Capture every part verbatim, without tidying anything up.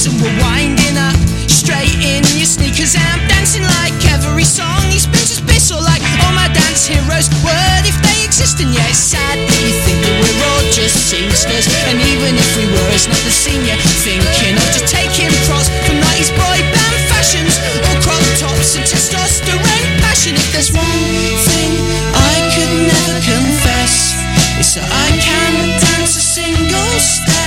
lights and we're winding up. Straight in your sneakers and I'm dancing like every song he's been to piss or like all my dance heroes would if they exist. And yeah, it's sad that you think that we're all just seamsters, and even if we were, it's not the senior thinking of just taking pros from nineties boy band fashions or crop tops and testosterone passion. If there's one thing I could never confess, it's that I can't dance a single step.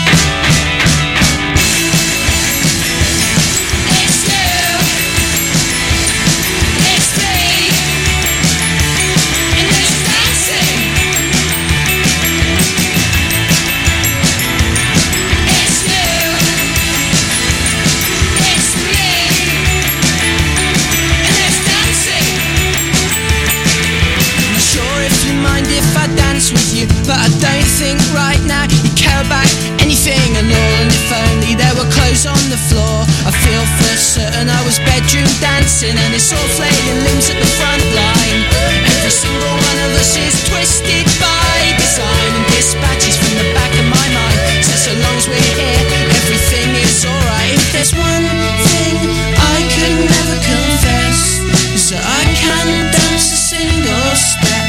But I don't think right now you care about anything at all. And if only there were clothes on the floor, I feel for certain I was bedroom dancing. And it's all flailing limbs at the front line. Every single one of us is twisted by design, and dispatches from the back of my mind. So so long as we're here, everything is alright. If there's one thing I could never confess, is that I can't dance a single step.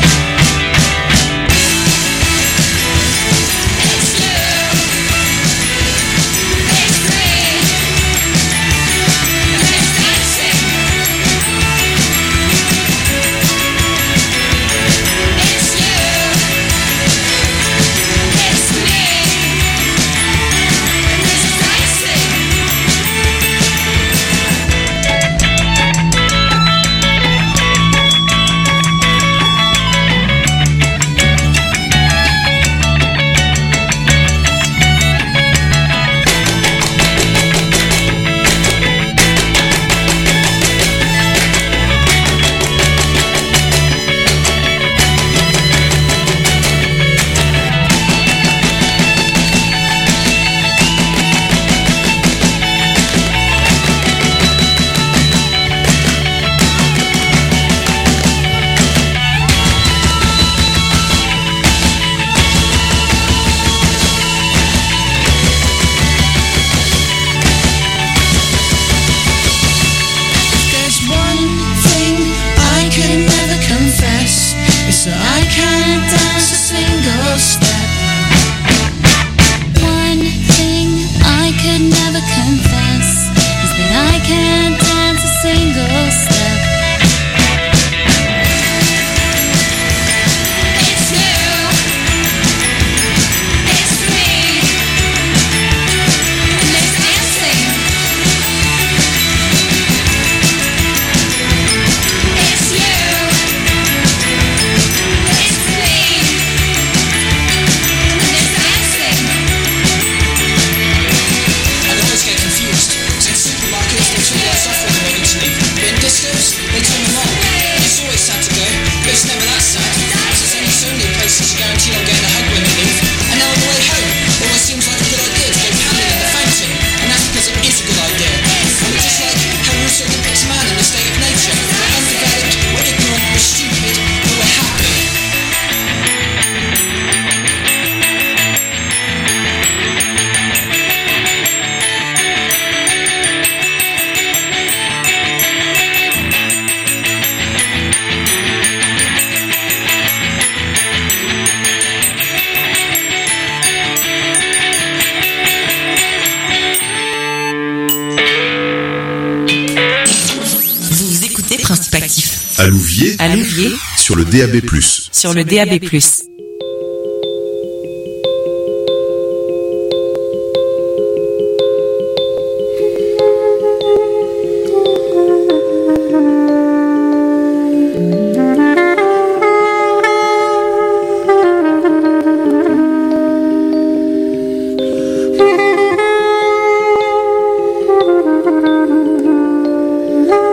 À Louviers, à Louviers, sur le D A B plus. Sur le D A B plus.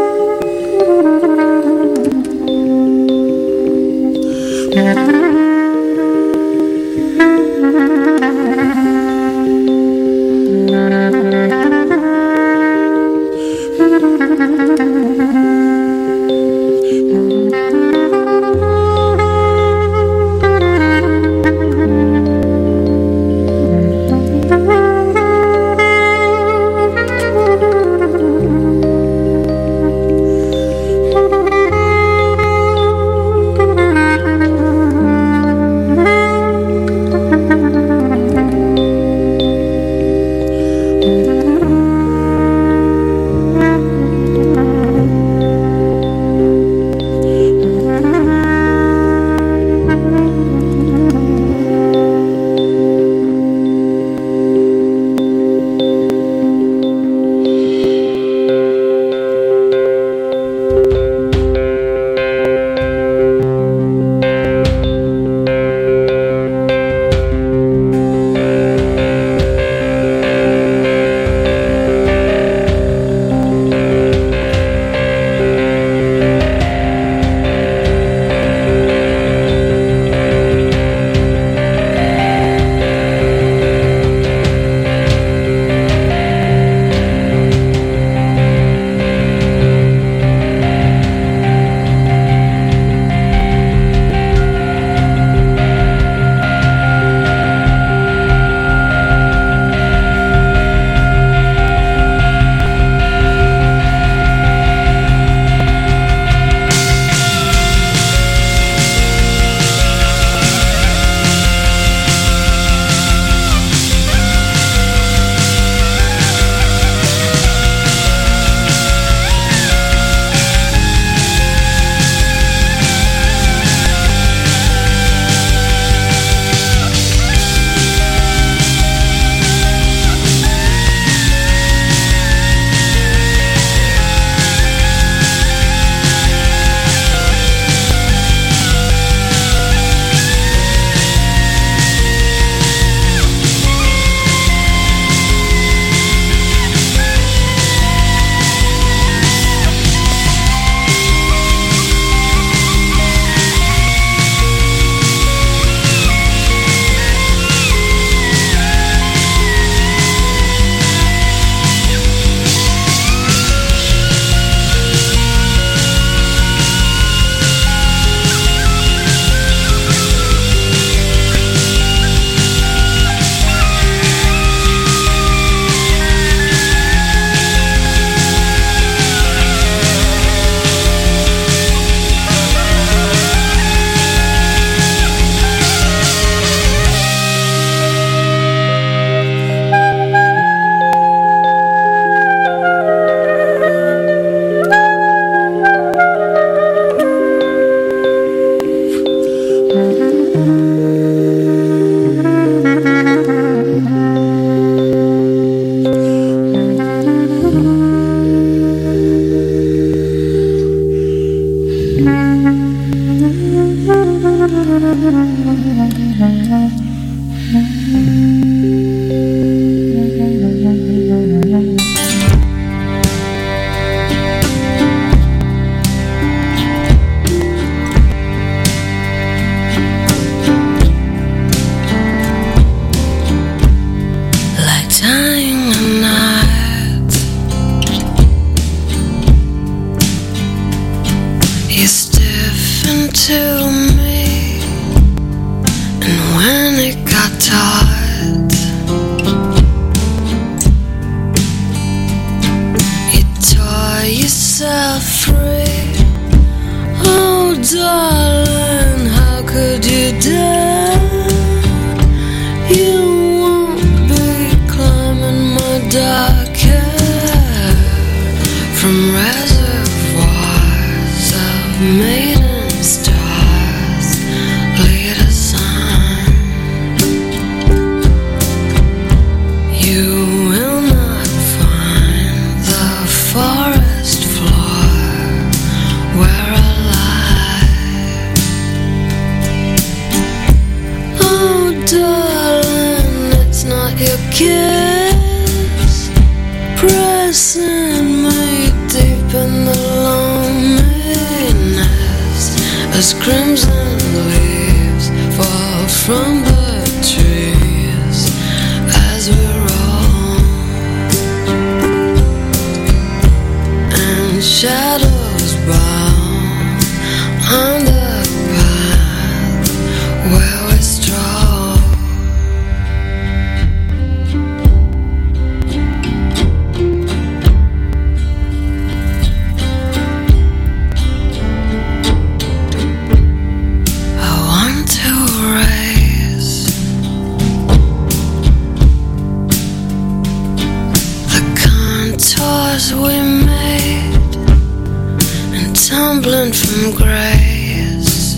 Thank you. As crimson leaves fall from the trees as we roll, and shadows bound on the path where we stroll. I want to erase the contours we made and tumbling from grace.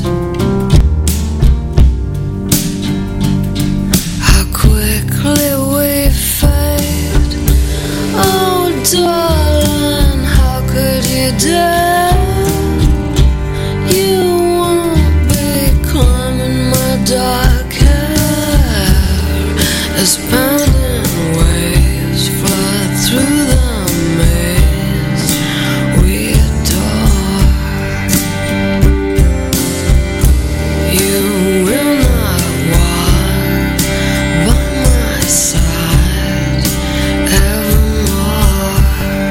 How quickly we fade. Oh, darling, how could you dare? You won't be climbing my dark hair as pounding waves flood through the maze we adore. You will not walk by my side evermore.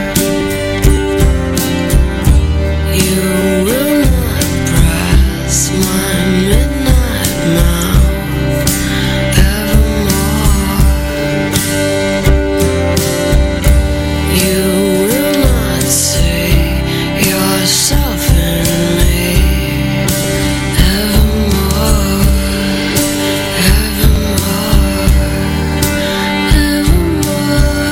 You will not press my midnight mouth evermore. You will not see yourself in me evermore, evermore, evermore,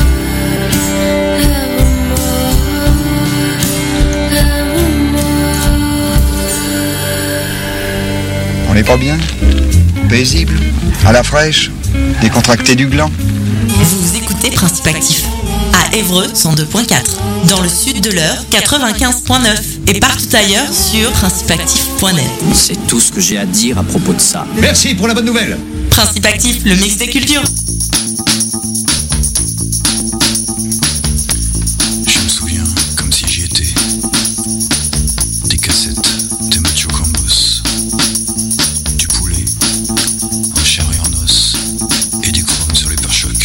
On n'est pas bien? Paisible? À la fraîche? Décontracté du gland? Vous écoutez Principe Actif à Évreux cent deux virgule quatre, dans le sud de l'Eure quatre-vingt-quinze virgule neuf et partout ailleurs sur principe actif point net. C'est tout ce que j'ai à dire à propos de ça. Merci pour la bonne nouvelle. Principe Actif, le mix des cultures. Je me souviens comme si j'y étais. Des cassettes de Macho Cambos, du poulet en chair et en os, et du chrome sur les pare-chocs.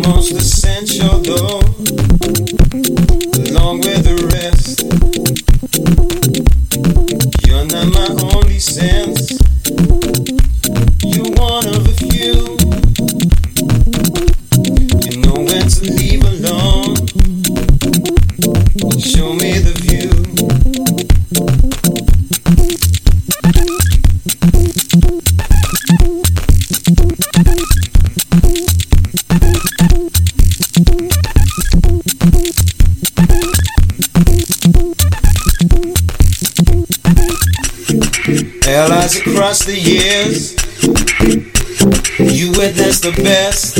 most essential though, along with the rest. You're not my only sense, you're one of a few. You know when to leave alone, show me the view. Allies across the years, you witnessed the best.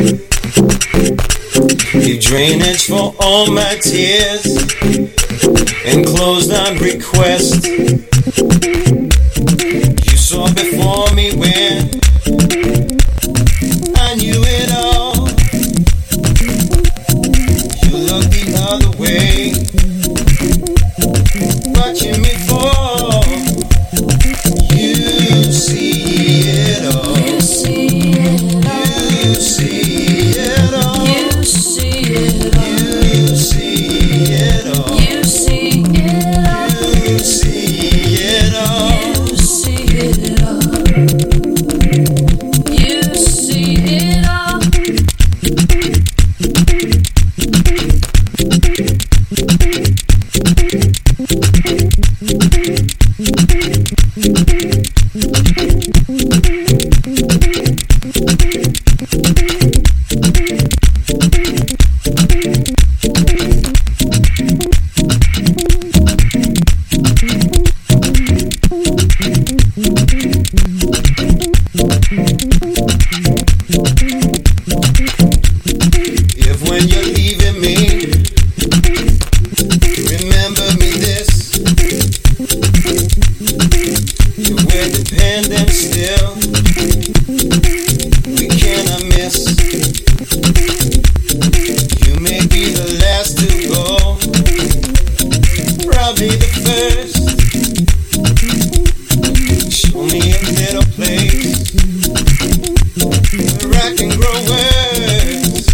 You drainage for all my tears and closed on request. You saw before me when I knew it all. You looked the other way, watching me fall. You see it all. You see it all. You see it all. You see it all. You see it all. You see it all. You see it all. You see it all. You see it all. If when you're leaving me, remember me this, we're dependent still, we cannot miss. You may be the last to go, probably the first. Show me a little place where I can grow words,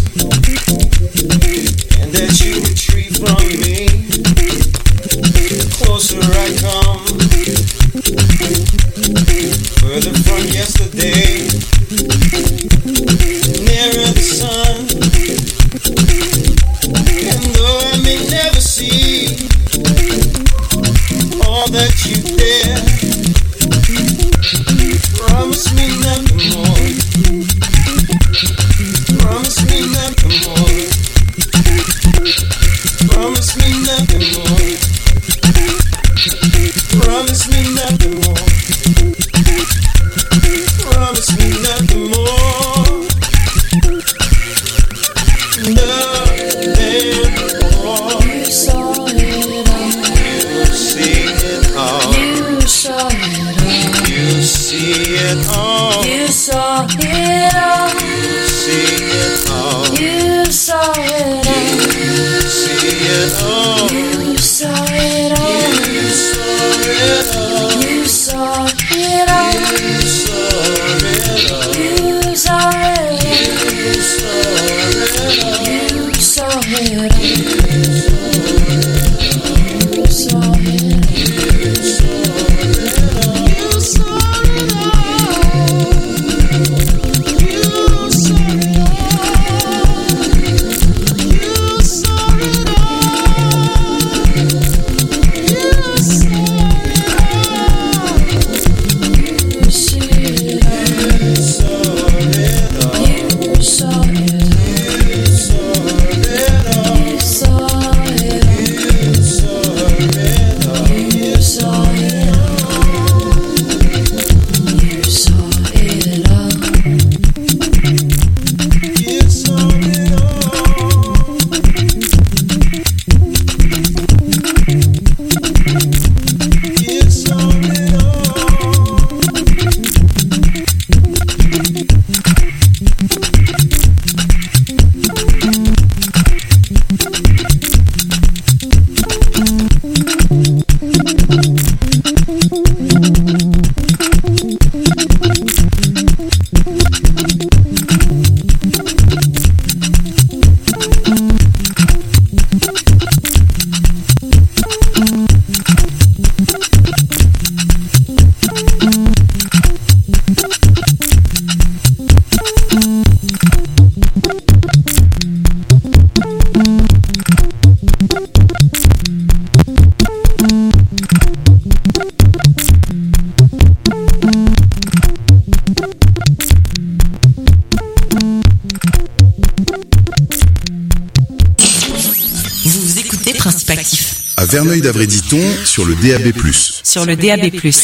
and that you retreat from me. The closer I come, further from yesterday, nearer the sun. And though I may never see all that you dare, promise me nothing more. Promise me nothing more. Promise me nothing more. Promise me nothing more. Promise me nothing more. Nothing more. You saw it all. You see it all. You saw it all. You see it all. You saw it all. You see it all. You saw it all. You see it all. You saw it all. You saw it all. You saw it all. You saw it all. You saw it all. You saw it all. You saw it all. You saw it all. You saw it all. Principe Actif. À Verneuil-d'Avray-Diton sur le D A B plus. Sur le D A B plus.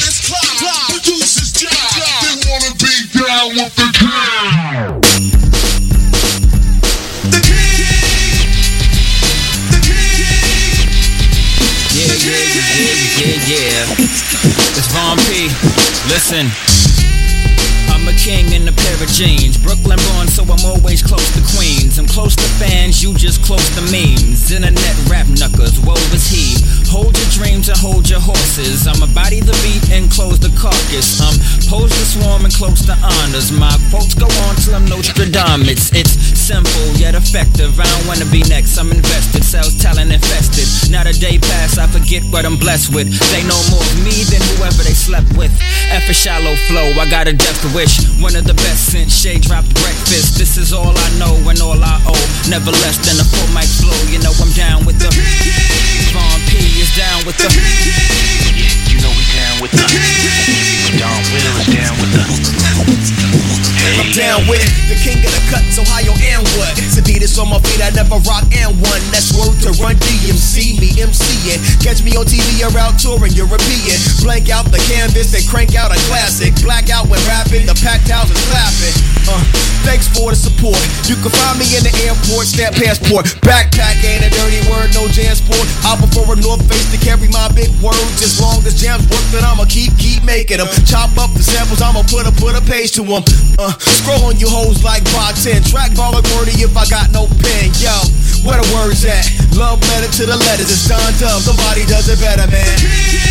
Yeah, yeah, yeah, yeah, yeah. It's Von P. Listen. I'm a king in a pair of jeans. Brooklyn born, so I'm always close to Queens. I'm close to fans, you just close to memes. Internet rap knuckers, woe is he. Hold your dreams and hold your horses. I'm a body the beat and close the carcass. I'm pose the swarm and close the honors. My quotes go on till I'm Nostradamus. It's simple yet effective. I don't wanna be next, I'm invested. Sales talent infested. Not a day pass, I forget what I'm blessed with. They know more of me than whoever they slept with. F a shallow flow, I got a death wish. One of the best since Shay dropped breakfast. This is all I know and all I owe. Never less than a full mic flow. You know I'm down with the Von P is down with the Yeah, you know we down with the Don Will is down with the Hey. I'm down with the king of the cuts, Ohio and what? Sadidas on my feet, I never rock and one. That's word to Run D M C, me MCing. Catch me on T V or out touring European. Blank out the canvas and crank out a classic. Black out when rapping, the packed house is clapping. Uh, thanks for the support. You can find me in the airport, stamp passport. Backpack ain't a dirty word, no Jansport. I prefer a North Face to carry my big words. As long as jams work, then I'ma keep, keep making them. Chop up the samples, I'ma put a, put a page to them. Uh, scroll on you hoes like bartend. Track ball like wordy if I got no pen. Yo, where the words at? Love letter to the letters, it's Don Dub. Somebody does it better, man.